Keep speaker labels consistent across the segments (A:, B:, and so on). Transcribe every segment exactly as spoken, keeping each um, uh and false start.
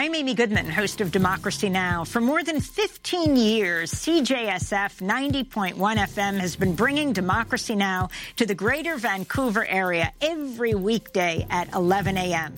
A: I'm Amy Goodman, host of Democracy Now! For more than fifteen years, C J S F ninety point one F M has been bringing Democracy Now! To the greater Vancouver area every weekday at eleven a m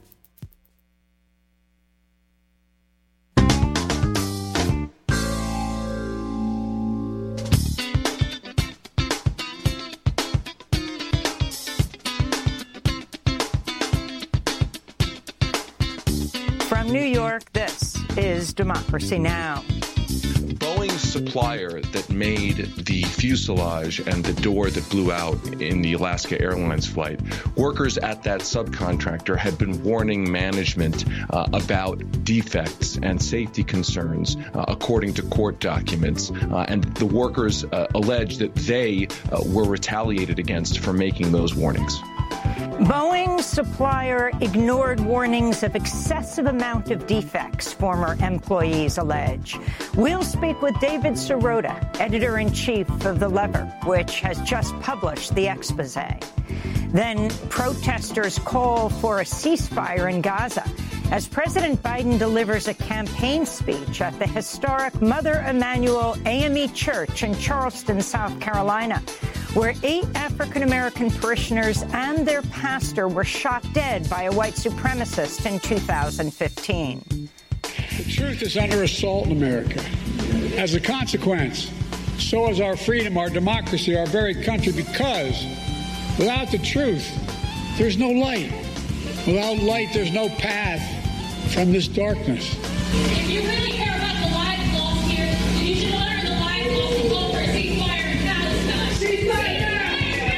A: From New York, this is Democracy Now!
B: Boeing's supplier that made the fuselage and the door that blew out in the Alaska Airlines flight, workers at that subcontractor had been warning management uh, about defects and safety concerns, uh, according to court documents. Uh, and the workers uh, alleged that they uh, were retaliated against for making those warnings.
A: Boeing's supplier ignored warnings of excessive amount of defects, former employees allege. We'll speak with David Sirota, editor-in-chief of The Lever, which has just published the expose. Then protesters call for a ceasefire in Gaza as President Biden delivers a campaign speech at the historic Mother Emanuel A M E Church in Charleston, South Carolina, where eight African-American parishioners and their pastor were shot dead by a white supremacist in two thousand fifteen.
C: The truth is under assault in America. As a consequence, so is our freedom, our democracy, our very country, because without the truth, there's no light. Without light, there's no path from this darkness.
D: If you really care about the lives lost here, then you should honor the lives lost and call for a ceasefire in Palestine. Ceasefire now!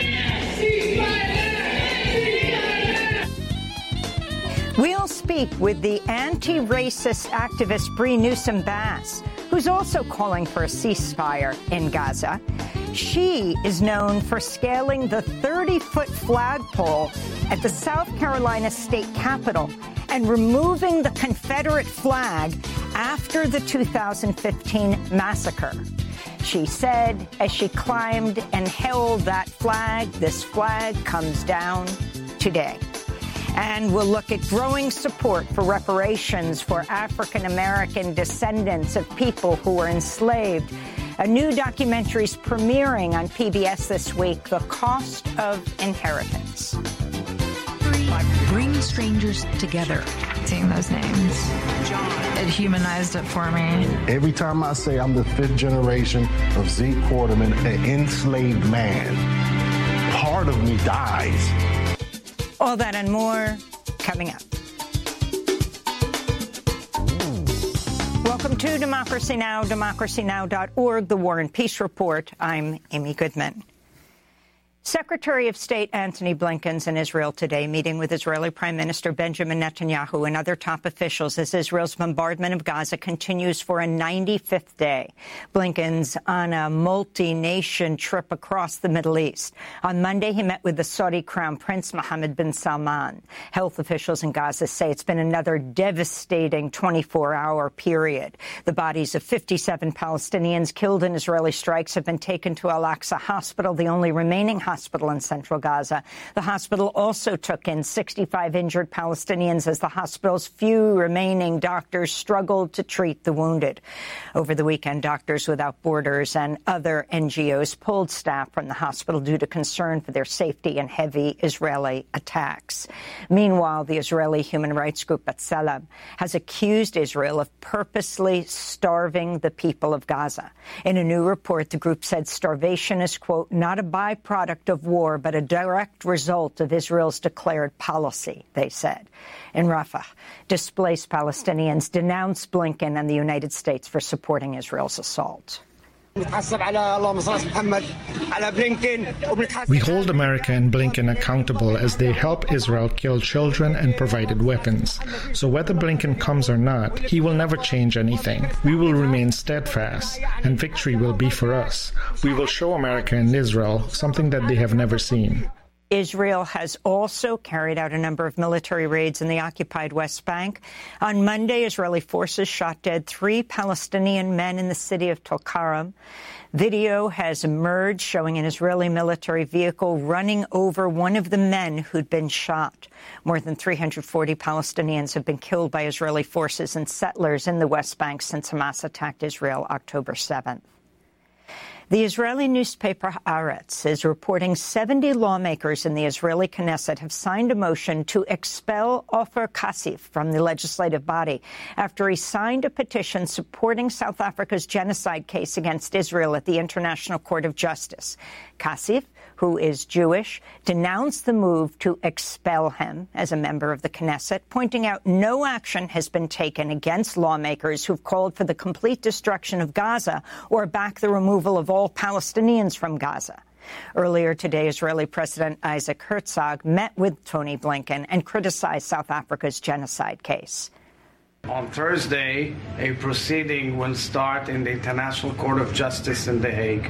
D: Ceasefire now! Ceasefire now!
A: We'll speak with the anti-racist activist Bree Newsom Bass, who's also calling for a ceasefire in Gaza. She is known for scaling the thirty-foot flagpole at the South Carolina State Capitol and removing the Confederate flag after the two thousand fifteen massacre. She said as she climbed and held that flag, this flag comes down today. And we'll look at growing support for reparations for African-American descendants of people who were enslaved. A new documentary is premiering on P B S this week, The Cost of Inheritance.
E: Bring strangers together.
F: Seeing those names, it humanized it for me.
G: Every time I say I'm the fifth generation of Zeke Quarterman, an enslaved man, part of me dies.
A: All that and more coming up. Welcome to Democracy Now!, democracy now dot org, the War and Peace Report. I'm Amy Goodman. Secretary of State Antony Blinken's in Israel today, meeting with Israeli Prime Minister Benjamin Netanyahu and other top officials as Israel's bombardment of Gaza continues for a ninety-fifth day. Blinken's on a multi-nation trip across the Middle East. On Monday, he met with the Saudi Crown Prince Mohammed bin Salman. Health officials in Gaza say it's been another devastating twenty-four hour period. The bodies of fifty-seven Palestinians killed in Israeli strikes have been taken to Al-Aqsa Hospital, the only remaining hospital hospital in central Gaza. The hospital also took in sixty-five injured Palestinians as the hospital's few remaining doctors struggled to treat the wounded. Over the weekend, Doctors Without Borders and other N G Os pulled staff from the hospital due to concern for their safety and heavy Israeli attacks. Meanwhile, the Israeli human rights group B'Tselem has accused Israel of purposely starving the people of Gaza. In a new report, the group said starvation is, quote, not a byproduct of war, but a direct result of Israel's declared policy, they said. In Rafah, displaced Palestinians denounced Blinken and the United States for supporting Israel's assault.
H: We hold
I: America and Blinken accountable as they help Israel kill children and provided weapons. So whether Blinken comes or not, he will never change anything. We will remain steadfast, and victory will be for us. We will show America and Israel something that they have never seen.
A: Israel has also carried out a number of military raids in the occupied West Bank. On Monday, Israeli forces shot dead three Palestinian men in the city of Tulkarem. Video has emerged showing an Israeli military vehicle running over one of the men who'd been shot. More than three hundred forty Palestinians have been killed by Israeli forces and settlers in the West Bank since Hamas attacked Israel October seventh. The Israeli newspaper Haaretz is reporting seventy lawmakers in the Israeli Knesset have signed a motion to expel Ofer Kassif from the legislative body after he signed a petition supporting South Africa's genocide case against Israel at the International Court of Justice. Kassif, who is Jewish, denounced the move to expel him as a member of the Knesset, pointing out no action has been taken against lawmakers who've called for the complete destruction of Gaza or back the removal of all Palestinians from Gaza. Earlier today, Israeli President Isaac Herzog met with Tony Blinken and criticized South Africa's genocide case.
H: On Thursday, a proceeding will start in the International Court of Justice in The Hague,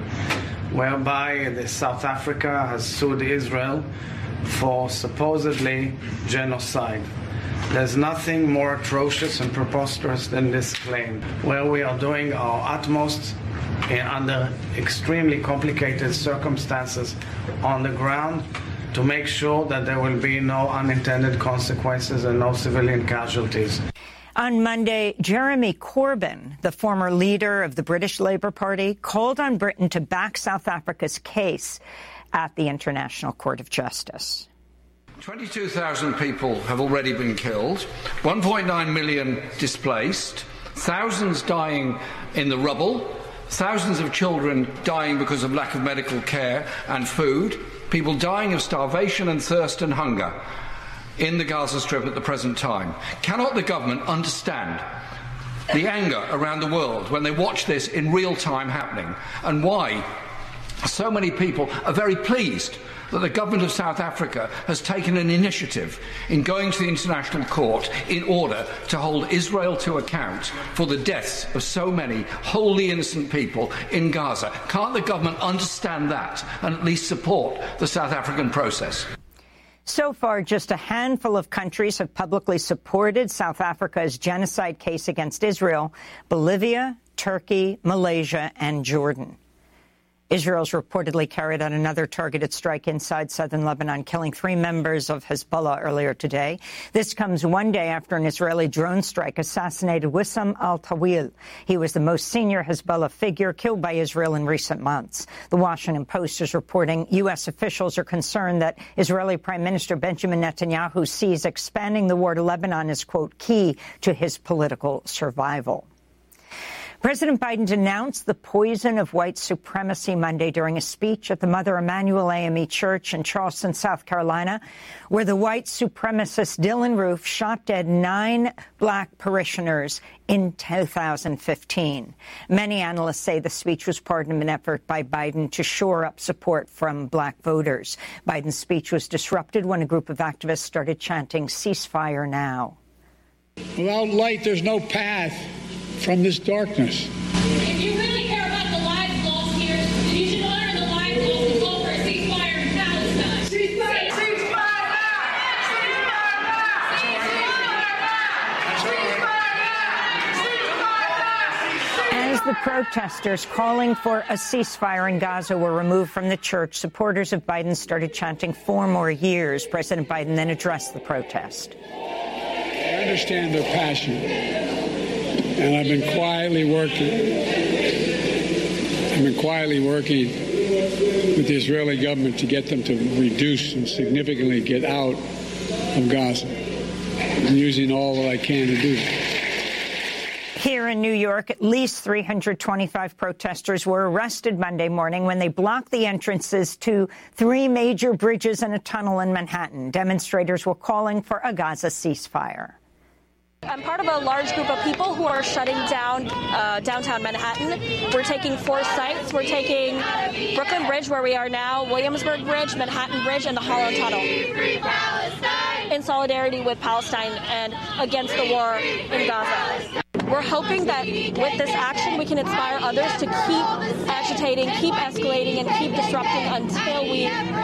H: whereby the South Africa has sued Israel for supposedly genocide. There's nothing more atrocious and preposterous than this claim, where we are doing our utmost in, under extremely complicated circumstances on the ground to make sure that there will be no unintended consequences and no civilian casualties.
A: On Monday, Jeremy Corbyn, the former leader of the British Labour Party, called on Britain to back South Africa's case at the International Court of Justice.
J: twenty-two thousand people have already been killed, one point nine million displaced, thousands dying in the rubble, thousands of children dying because of lack of medical care and food, people dying of starvation and thirst and hunger in the Gaza Strip at the present time. Cannot the government understand the anger around the world when they watch this in real time happening, and why so many people are very pleased that the government of South Africa has taken an initiative in going to the International Court in order to hold Israel to account for the deaths of so many wholly innocent people in Gaza? Can't the government understand that and at least support the South African process?
A: So far, just a handful of countries have publicly supported South Africa's genocide case against Israel: Bolivia, Turkey, Malaysia, and Jordan. Israel's reportedly carried out another targeted strike inside southern Lebanon, killing three members of Hezbollah earlier today. This comes one day after an Israeli drone strike assassinated Wissam al-Tawil. He was the most senior Hezbollah figure killed by Israel in recent months. The Washington Post is reporting U S officials are concerned that Israeli Prime Minister Benjamin Netanyahu sees expanding the war to Lebanon as, quote, key to his political survival. President Biden denounced the poison of white supremacy Monday during a speech at the Mother Emanuel A M E Church in Charleston, South Carolina, where the white supremacist Dylan Roof shot dead nine black parishioners in two thousand fifteen. Many analysts say the speech was part of an effort by Biden to shore up support from black voters. Biden's speech was disrupted when a group of activists started chanting, "Ceasefire now."
C: Without light, there's no path from this darkness.
D: If you really care about the lives lost here, then you should honor the lives lost and call for a ceasefire in Palestine. Ceasefire! Ceasefire!
A: As the protesters calling for a ceasefire in Gaza were removed from the church, supporters of Biden started chanting four more years. President Biden then addressed the protest.
C: I understand their passion. And I've been quietly working. I've been quietly working with the Israeli government to get them to reduce and significantly get out of Gaza. I'm using all that I can to do that.
A: Here in New York, at least three hundred twenty-five protesters were arrested Monday morning when they blocked the entrances to three major bridges and a tunnel in Manhattan. Demonstrators were calling for a Gaza ceasefire.
K: I'm part of a large group of people who are shutting down uh, downtown Manhattan. We're taking four sites. We're taking Brooklyn Bridge, where we are now, Williamsburg Bridge, Manhattan Bridge, and the Holland Tunnel, in solidarity with Palestine and against the war in Gaza. We're hoping that with this action, we can inspire others to keep agitating, keep escalating, and keep disrupting until we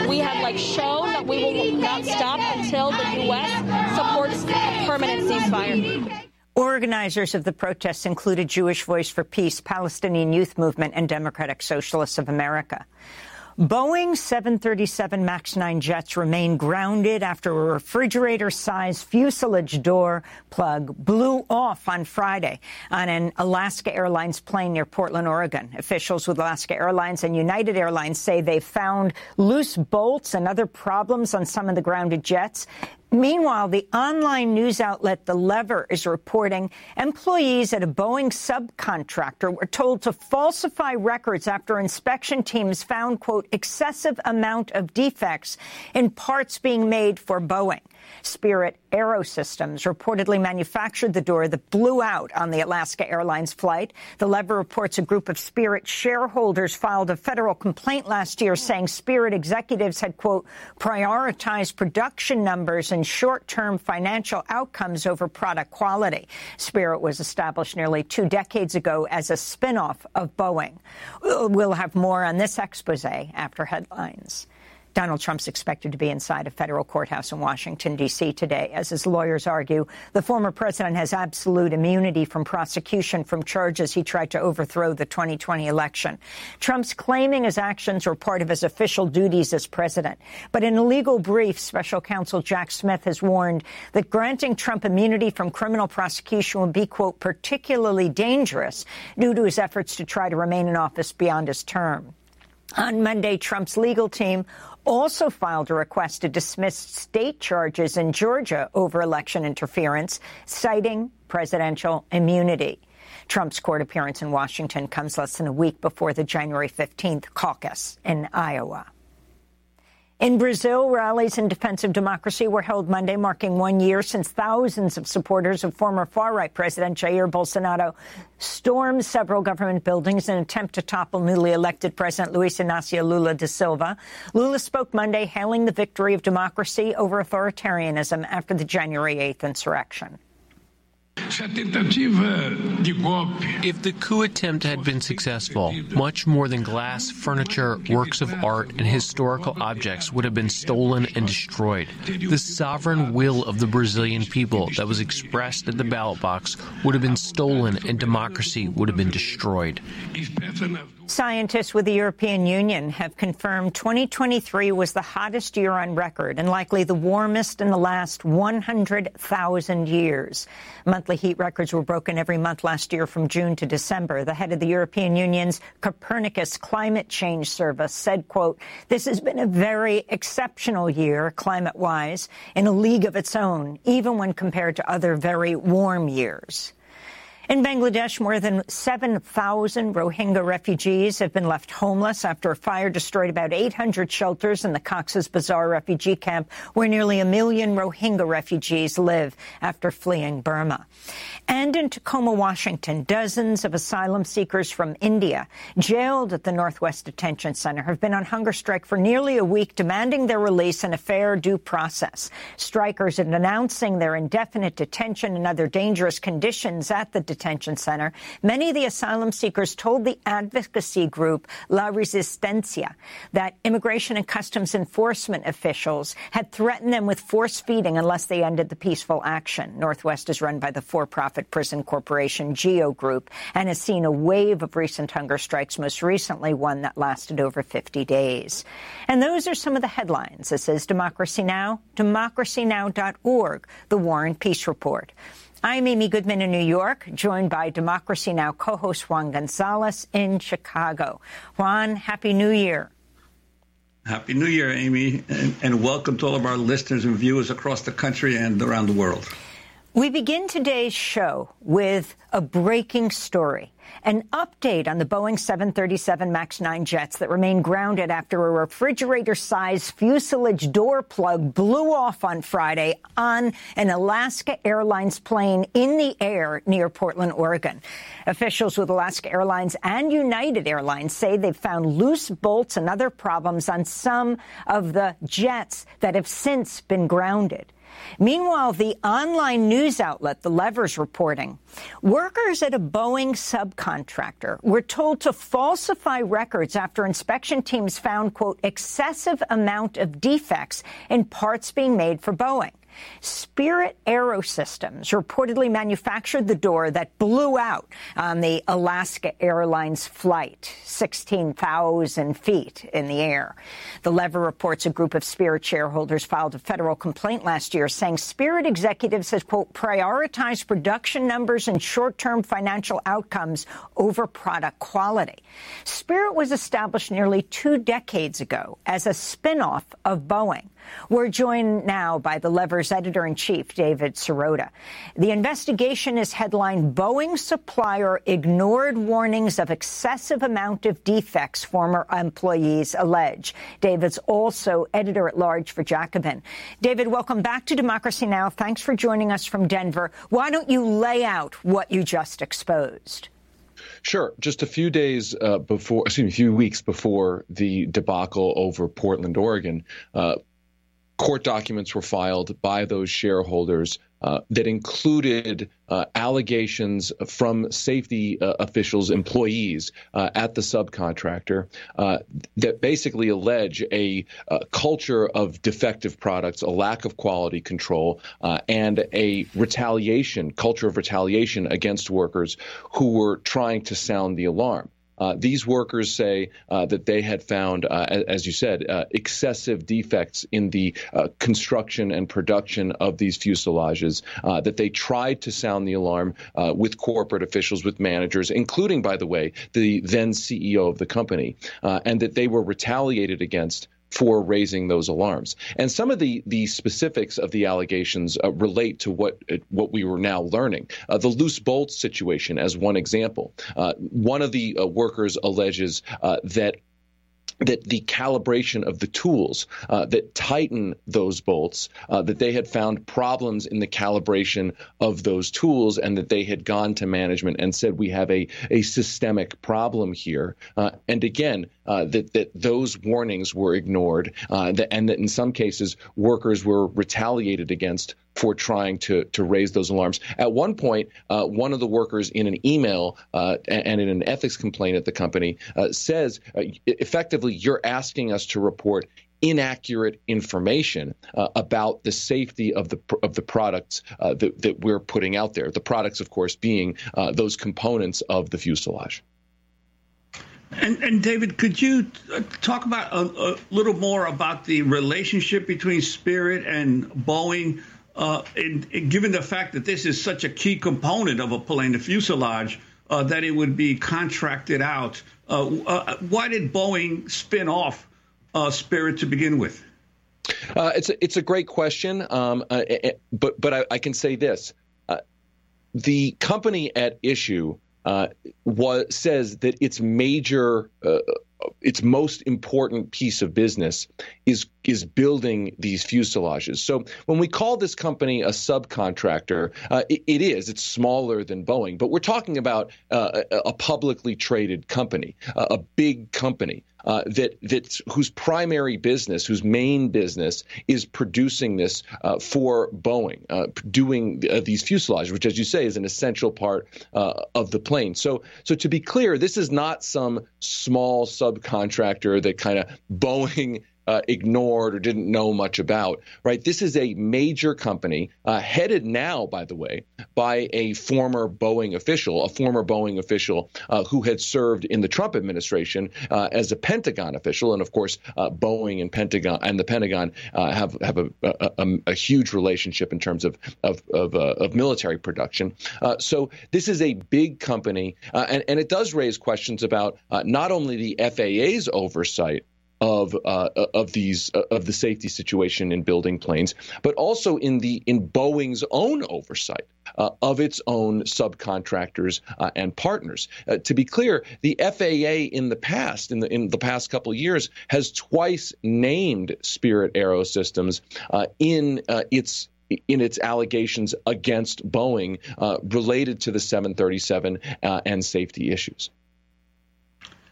K: We have like shown that we will not stop until the U S supports a permanent ceasefire.
A: Organizers of the protests included Jewish Voice for Peace, Palestinian Youth Movement, and Democratic Socialists of America. Boeing seven thirty-seven MAX nine jets remain grounded after a refrigerator-sized fuselage door plug blew off on Friday on an Alaska Airlines plane near Portland, Oregon. Officials with Alaska Airlines and United Airlines say they found loose bolts and other problems on some of the grounded jets. Meanwhile, the online news outlet The Lever is reporting employees at a Boeing subcontractor were told to falsify records after inspection teams found, quote, excessive amount of defects in parts being made for Boeing. Spirit Aerosystems reportedly manufactured the door that blew out on the Alaska Airlines flight. The Lever reports a group of Spirit shareholders filed a federal complaint last year saying Spirit executives had, quote, prioritized production numbers and short-term financial outcomes over product quality. Spirit was established nearly two decades ago as a spin-off of Boeing. We'll have more on this expose after headlines. Donald Trump's expected to be inside a federal courthouse in Washington, D C today. As his lawyers argue, the former president has absolute immunity from prosecution from charges he tried to overthrow the twenty twenty election. Trump's claiming his actions were part of his official duties as president. But in a legal brief, special counsel Jack Smith has warned that granting Trump immunity from criminal prosecution would be, quote, particularly dangerous due to his efforts to try to remain in office beyond his term. On Monday, Trump's legal team also filed a request to dismiss state charges in Georgia over election interference, citing presidential immunity. Trump's court appearance in Washington comes less than a week before the January fifteenth caucus in Iowa. In Brazil, rallies in defense of democracy were held Monday, marking one year since thousands of supporters of former far-right President Jair Bolsonaro stormed several government buildings in an attempt to topple newly elected President Luiz Inácio Lula da Silva. Lula spoke Monday, hailing the victory of democracy over authoritarianism after the January eighth insurrection.
L: If the coup attempt had been successful, much more than glass, furniture, works of art, and historical objects would have been stolen and destroyed. The sovereign will of the Brazilian people that was expressed at the ballot box would have been stolen and democracy would have been destroyed.
A: Scientists with the European Union have confirmed twenty twenty-three was the hottest year on record and likely the warmest in the last one hundred thousand years. Monthly heat records were broken every month last year from June to December. The head of the European Union's Copernicus Climate Change Service said, quote, this has been a very exceptional year, climate-wise, in a league of its own, even when compared to other very warm years. In Bangladesh, more than seven thousand Rohingya refugees have been left homeless after a fire destroyed about eight hundred shelters in the Cox's Bazar refugee camp, where nearly a million Rohingya refugees live after fleeing Burma. And in Tacoma, Washington, dozens of asylum seekers from India jailed at the Northwest Detention Center have been on hunger strike for nearly a week, demanding their release and a fair due process. Strikers are denouncing their indefinite detention and other dangerous conditions at the detention center. Many of the asylum seekers told the advocacy group La Resistencia that Immigration and Customs Enforcement officials had threatened them with force feeding unless they ended the peaceful action. Northwest is run by the for-profit prison corporation Geo Group and has seen a wave of recent hunger strikes, most recently one that lasted over fifty days. And those are some of the headlines. This is Democracy Now!, democracy now dot org, the War and Peace Report. I'm Amy Goodman in New York, joined by Democracy Now! Co-host Juan Gonzalez in Chicago. Juan, Happy New Year.
M: Happy New Year, Amy, and, and welcome to all of our listeners and viewers across the country and around the world.
A: We begin today's show with a breaking story, an update on the Boeing seven thirty-seven MAX nine jets that remain grounded after a refrigerator-sized fuselage door plug blew off on Friday on an Alaska Airlines plane in the air near Portland, Oregon. Officials with Alaska Airlines and United Airlines say they've found loose bolts and other problems on some of the jets that have since been grounded. Meanwhile, the online news outlet, The Lever's reporting, workers at a Boeing subcontractor were told to falsify records after inspection teams found, quote, excessive amount of defects in parts being made for Boeing. Spirit Aerosystems reportedly manufactured the door that blew out on the Alaska Airlines flight, sixteen thousand feet in the air. The Lever reports a group of Spirit shareholders filed a federal complaint last year saying Spirit executives have, quote, prioritized production numbers and short-term financial outcomes over product quality. Spirit was established nearly two decades ago as a spin-off of Boeing. We're joined now by the Lever's editor-in-chief, David Sirota. The investigation is headlined, Boeing supplier ignored warnings of excessive amount of defects former employees allege. David's also editor-at-large for Jacobin. David, welcome back to Democracy Now! Thanks for joining us from Denver. Why don't you lay out what you just exposed?
B: Sure. Just a few days uh, before, excuse me, a few weeks before the debacle over Portland, Oregon, uh, court documents were filed by those shareholders uh, that included uh, allegations from safety uh, officials, employees uh, at the subcontractor uh, that basically allege a uh, culture of defective products, a lack of quality control, uh, and a retaliation, culture of retaliation against workers who were trying to sound the alarm. Uh, these workers say uh, that they had found, uh, as you said, uh, excessive defects in the uh, construction and production of these fuselages, uh, that they tried to sound the alarm uh, with corporate officials, with managers, including, by the way, the then C E O of the company, uh, and that they were retaliated against for raising those alarms. And some of the, the specifics of the allegations uh, relate to what uh, what we were now learning. Uh, the loose bolts situation as one example. Uh, one of the uh, workers alleges uh, that that the calibration of the tools uh, that tighten those bolts, uh, that they had found problems in the calibration of those tools, and that they had gone to management and said, we have a, a systemic problem here. Uh, and again, uh, that, that those warnings were ignored, uh, that, and that in some cases, workers were retaliated against for trying to to raise those alarms. At one point, uh, one of the workers in an email uh, and in an ethics complaint at the company uh, says, uh, effectively, you're asking us to report inaccurate information uh, about the safety of the of the products uh, that, that we're putting out there. The products, of course, being uh, those components of the fuselage.
M: And, and David, could you talk about a, a little more about the relationship between Spirit and Boeing? Uh, and, and given the fact that this is such a key component of a plane, the fuselage, uh, that it would be contracted out, uh, uh, why did Boeing spin off uh, Spirit to begin with?
B: Uh, it's a, it's a great question, um, uh, but but I, I can say this: uh, the company at issue uh, was says that its major. Uh, its most important piece of business is is building these fuselages. So when we call this company a subcontractor, uh, it, it is. It's smaller than Boeing, but we're talking about uh, a, a publicly traded company, uh, a big company. Uh, that that's whose primary business, whose main business is producing this uh, for Boeing, uh, doing uh, these fuselages, which, as you say, is an essential part uh, of the plane. So, so to be clear, this is not some small subcontractor that kind of Boeing Uh, ignored or didn't know much about, right? This is a major company uh, headed now, by the way, by a former Boeing official, a former Boeing official uh, who had served in the Trump administration uh, as a Pentagon official. And of course, uh, Boeing and Pentagon and the Pentagon uh, have have a, a, a, a huge relationship in terms of of of, uh, of military production. Uh, so this is a big company, uh, and and it does raise questions about uh, not only the F A A's oversight of uh, of these uh, of the safety situation in building planes, but also in the in Boeing's own oversight uh, of its own subcontractors uh, and partners. Uh, to be clear, the F A A in the past, in the in the past couple of years, has twice named Spirit Aerosystems uh, in uh, its in its allegations against Boeing uh, related to the seven thirty-seven uh, and safety issues.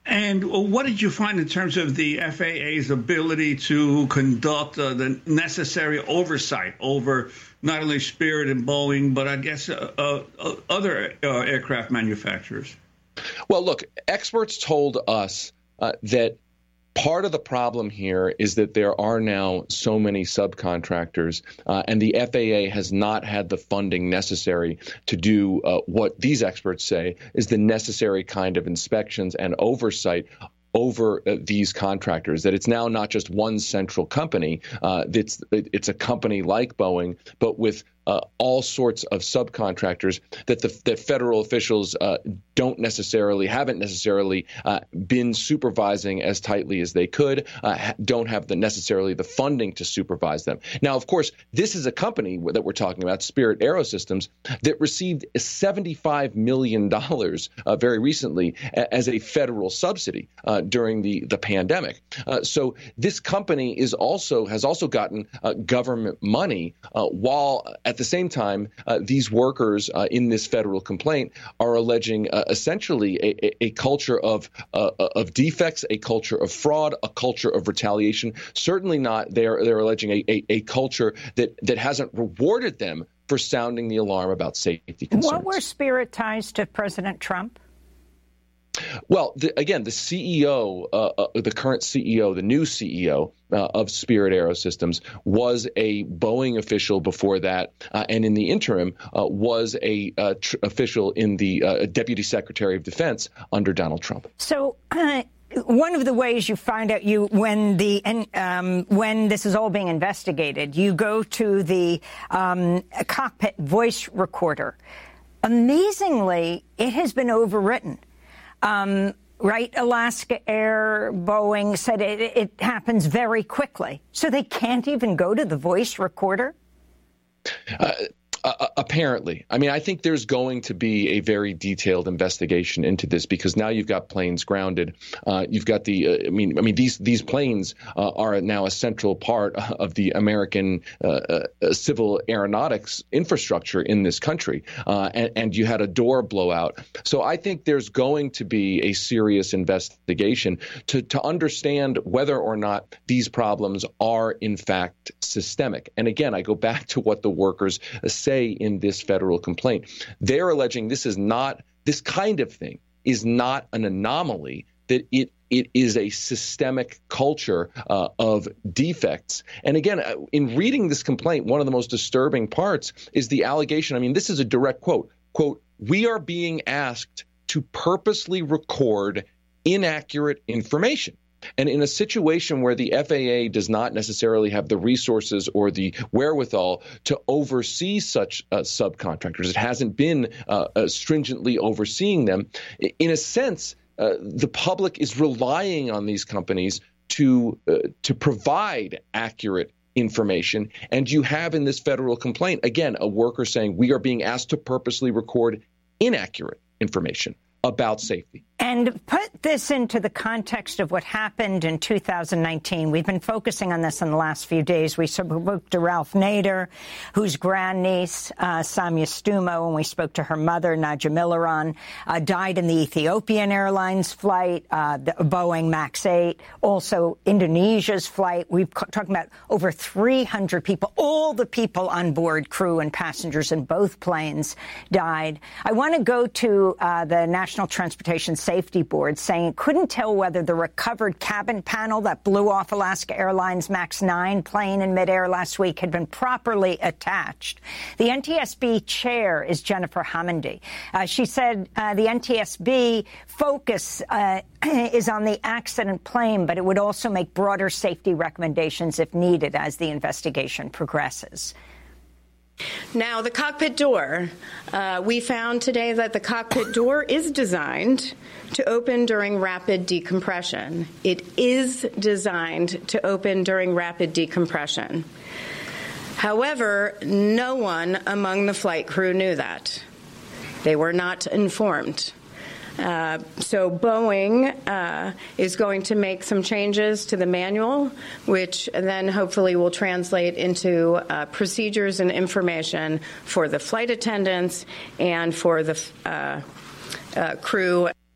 M: And what did you find in terms of the F A A's ability to conduct uh, the necessary oversight over not only Spirit and Boeing, but I guess uh, uh, other uh, aircraft manufacturers?
B: Well, look, experts told us uh, that part of the problem here is that there are now so many subcontractors, uh, and the F A A has not had the funding necessary to do uh, what these experts say is the necessary kind of inspections and oversight over uh, these contractors, that it's now not just one central company. Uh, it's, it's a company like Boeing, but with uh, all sorts of subcontractors that the that federal officials uh, don't necessarily, haven't necessarily uh, been supervising as tightly as they could, uh, don't have the necessarily the funding to supervise them. Now, of course, this is a company that we're talking about, Spirit AeroSystems, that received seventy-five million dollars uh, very recently as a federal subsidy uh, during the, the pandemic. Uh, so this company is also has also gotten uh, government money, uh, while at the same time, uh, these workers uh, in this federal complaint are alleging uh, essentially a, a, a culture of uh, of defects, a culture of fraud, a culture of retaliation. Certainly not. They're they're alleging a, a, a culture that that hasn't rewarded them for sounding the alarm about safety concerns.
A: What were Spirit ties to President Trump?
B: Well, the, again, the C E O, uh, uh, the current C E O, the new C E O uh, of Spirit AeroSystems was a Boeing official before that, uh, and in the interim uh, was a uh, tr- official in the uh, Deputy Secretary of Defense under Donald Trump.
A: So. Uh One of the ways you find out you when the um, when this is all being investigated, you go to the um, cockpit voice recorder. Amazingly, it has been overwritten. Um, right? Alaska Air, Boeing said it, it happens very quickly, so they can't even go to the voice recorder.
B: Uh, Uh, apparently. I mean, I think there's going to be a very detailed investigation into this because now you've got planes grounded. Uh, you've got the uh, I mean, I mean, these these planes uh, are now a central part of the American uh, uh, civil aeronautics infrastructure in this country. Uh, and, and you had a door blowout. So I think there's going to be a serious investigation to, to understand whether or not these problems are, in fact, systemic. And again, I go back to what the workers say in this federal complaint. They're alleging this is not, this kind of thing is not an anomaly, that it it is a systemic culture uh, of defects. And again, in reading this complaint, one of the most disturbing parts is the allegation. I mean, this is a direct quote, quote, "We are being asked to purposely record inaccurate information." And in a situation where the F A A does not necessarily have the resources or the wherewithal to oversee such uh, subcontractors, it hasn't been uh, uh, stringently overseeing them. In a sense, uh, the public is relying on these companies to uh, to provide accurate information. And you have in this federal complaint, again, a worker saying we are being asked to purposely record inaccurate information about safety.
A: And put this into the context of what happened in two thousand nineteen. We've been focusing on this in the last few days. We spoke to Ralph Nader, whose grandniece, uh, Samia Stumo, and we spoke to her mother, Naja Milaron, uh, died in the Ethiopian Airlines flight, uh, the Boeing Max eight, also Indonesia's flight. We've talked about over three hundred people. All the people on board, crew and passengers in both planes, died. I want to go to uh, the National Transportation Safety Board saying it couldn't tell whether the recovered cabin panel that blew off Alaska Airlines Max nine plane in midair last week had been properly attached. The N T S B chair is Jennifer Homendy. Uh, she said uh, the N T S B focus uh, is on the accident plane, but it would also make broader safety recommendations if needed as the investigation progresses.
N: Now, the cockpit door, uh, we found today that the cockpit door is designed to open during rapid decompression. It is designed to open during rapid decompression. However, no one among the flight crew knew that. They were not informed. Uh, so Boeing uh, is going to make some changes to the manual, which then hopefully will translate into uh, procedures and information for the flight attendants and for the uh, uh, crew.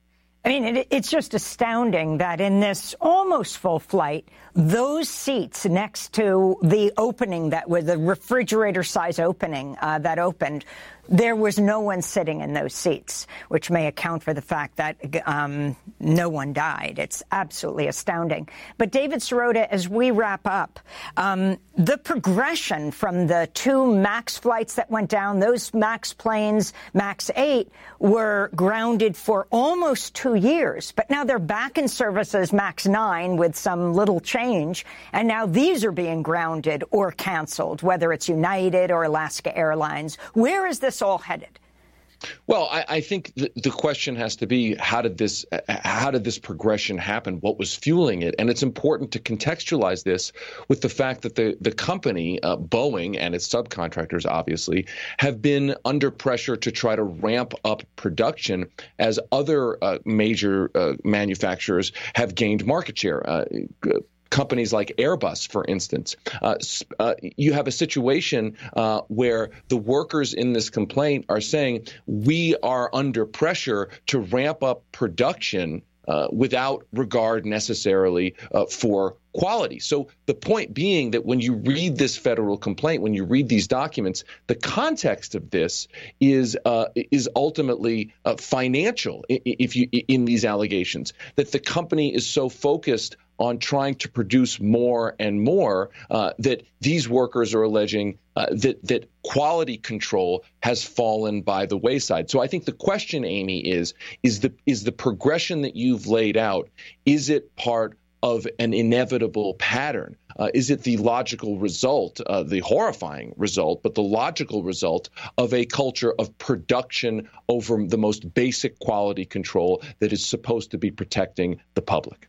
A: I mean, it, it's just astounding that in this almost full flight, those seats next to the opening that was the refrigerator-size opening uh, that opened, there was no one sitting in those seats, which may account for the fact that um, no one died. It's absolutely astounding. But David Sirota, as we wrap up, um, the progression from the two MAX flights that went down, those MAX planes, MAX eight, were grounded for almost two years. But now they're back in service as MAX nine with some little change. And now these are being grounded or canceled, whether it's United or Alaska Airlines. Where is this all headed?
B: Well, I, I think the, the question has to be, how did this uh, how did this progression happen? What was fueling it? And it's important to contextualize this with the fact that the, the company, uh, Boeing and its subcontractors, obviously, have been under pressure to try to ramp up production as other uh, major uh, manufacturers have gained market share. Uh, Companies like Airbus, for instance, uh, uh, you have a situation uh, where the workers in this complaint are saying we are under pressure to ramp up production uh, without regard necessarily uh, for quality. So the point being that when you read this federal complaint, when you read these documents, the context of this is uh, is ultimately uh, financial. If you in these allegations, that the company is so focused on trying to produce more and more, uh, that these workers are alleging uh, that that quality control has fallen by the wayside. So I think the question, Amy, is is the is the progression that you've laid out, is it part of an inevitable pattern? Uh, is it the logical result, uh, the horrifying result, but the logical result of a culture of production over the most basic quality control that is supposed to be protecting the public?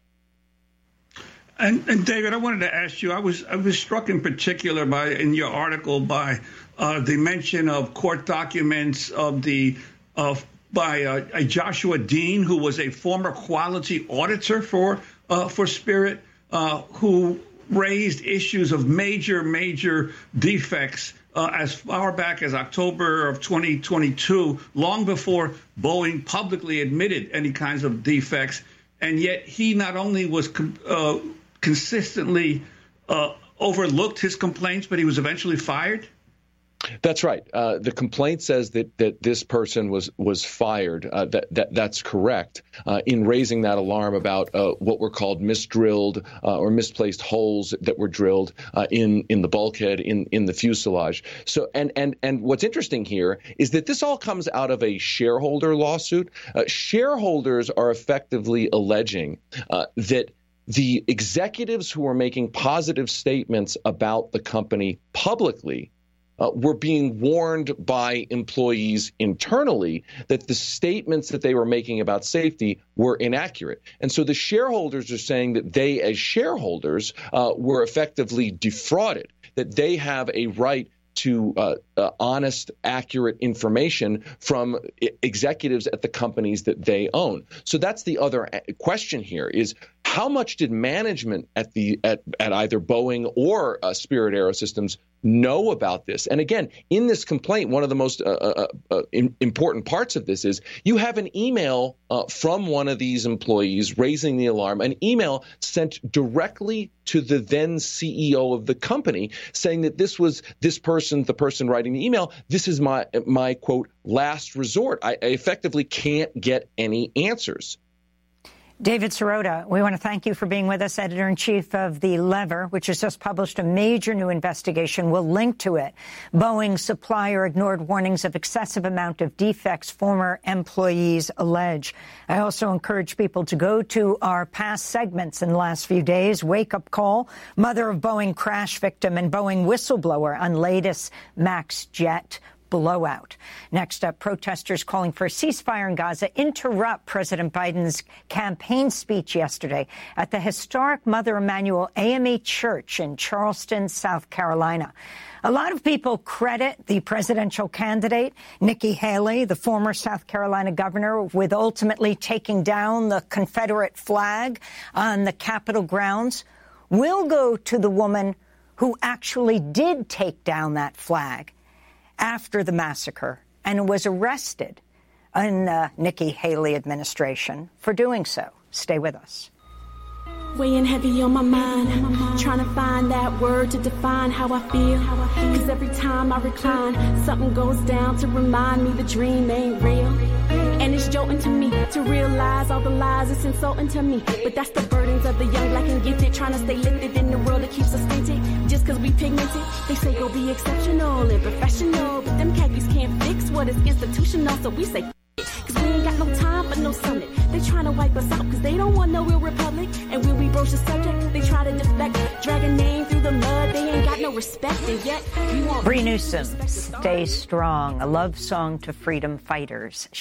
M: And, and David, I wanted to ask you, I was I was struck in particular by, in your article, by uh, the mention of court documents of the of by uh, a Joshua Dean, who was a former quality auditor for uh, for Spirit, uh, who raised issues of major, major defects uh, as far back as October of twenty twenty-two, long before Boeing publicly admitted any kinds of defects. And yet he not only was uh, consistently uh, overlooked his complaints, but he was eventually fired?
B: That's right. Uh, the complaint says that that this person was was fired. Uh, that, that that's correct. Uh, in raising that alarm about uh, what were called misdrilled uh, or misplaced holes that were drilled uh, in in the bulkhead, in in the fuselage. So and and and what's interesting here is that this all comes out of a shareholder lawsuit. Uh, shareholders are effectively alleging uh, that the executives who are making positive statements about the company publicly Uh, were being warned by employees internally that the statements that they were making about safety were inaccurate. And so the shareholders are saying that they, as shareholders, uh, were effectively defrauded, that they have a right to uh, uh, honest, accurate information from I- executives at the companies that they own. So that's the other question here is, how much did management at the at, at either Boeing or uh, Spirit Aerosystems know about this? And again, in this complaint, one of the most uh, uh, uh, in, important parts of this is you have an email uh, from one of these employees raising the alarm, an email sent directly to the then C E O of the company saying that this was this person, the person writing the email, this is my, my quote, last resort. I, I effectively can't get any answers.
A: David Sirota, we want to thank you for being with us, editor-in-chief of The Lever, which has just published a major new investigation. We'll link to it. Boeing supplier ignored warnings of excessive amount of defects former employees allege. I also encourage people to go to our past segments in the last few days. Wake Up Call, mother of Boeing crash victim and Boeing whistleblower on latest MAX jet blowout. Next up, protesters calling for a ceasefire in Gaza interrupt President Biden's campaign speech yesterday at the historic Mother Emanuel A M E Church in Charleston, South Carolina. A lot of people credit the presidential candidate, Nikki Haley, the former South Carolina governor, with ultimately taking down the Confederate flag on the Capitol grounds. We'll go to the woman who actually did take down that flag after the massacre and was arrested in the Nikki Haley administration for doing so. Stay with us.
O: Weighing heavy on my mind, trying to find that word to define how I feel. Cause every time I recline, something goes down to remind me the dream ain't real. And it's jolting to me to realize all the lies, it's insulting to me. But that's the burdens of the young, black and gifted, trying to stay lifted in the world that keeps us tinted. Just cause we pigmented, they say go be exceptional and professional. But them khakis can't fix what is institutional, so we say cause we ain't got no time for no summit. They trying to wipe us out cause they don't want no real republic. And when we broach the subject, they try to deflect, drag a name through the mud. They ain't got no respect, and yet we want.
A: Bree Newsom, Stay Strong, a love song to freedom fighters.